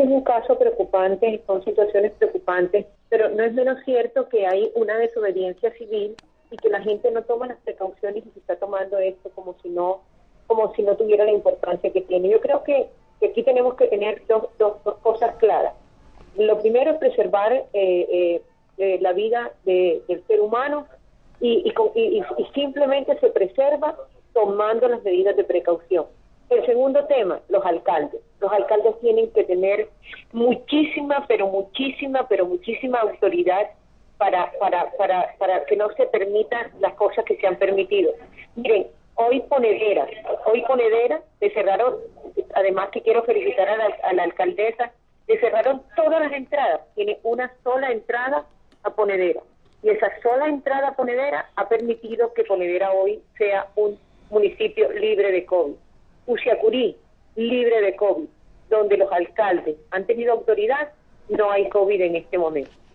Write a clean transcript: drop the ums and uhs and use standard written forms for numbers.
es un caso preocupante, son situaciones preocupantes, pero no es menos cierto que hay una desobediencia civil y que la gente no toma las precauciones y se está tomando esto como si no tuviera la importancia que tiene. Yo creo que aquí tenemos que tener dos cosas claras. Lo primero es preservar la vida del ser humano y simplemente se preserva tomando las medidas de precaución. El segundo tema, los alcaldes. Los alcaldes tienen que tener muchísima autoridad para que no se permitan las cosas que se han permitido. Miren, hoy Ponedera le cerraron, además que quiero felicitar a la alcaldesa, le cerraron todas las entradas, tiene una sola entrada a Ponedera, y esa sola entrada a Ponedera ha permitido que Ponedera hoy sea un municipio libre de COVID. Uciacurí, libre de COVID, donde los alcaldes han tenido autoridad, no hay COVID en este momento.